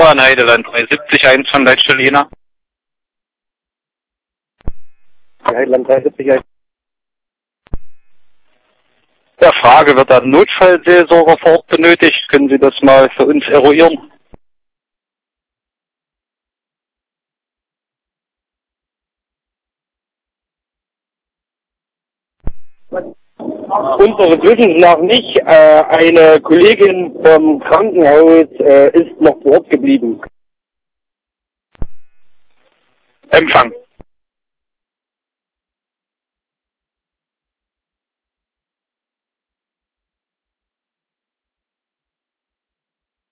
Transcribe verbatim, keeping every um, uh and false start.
Peter in Heideland drei siebzig eins von Leitstolina. Heideland drei siebzig eins. Der Frage, wird ein Notfallseelsorger vor Ort benötigt? Können Sie das mal für uns eruieren? Unseres Wissens nach nicht. Äh, eine Kollegin vom Krankenhaus äh, ist noch vor Ort geblieben. Empfang.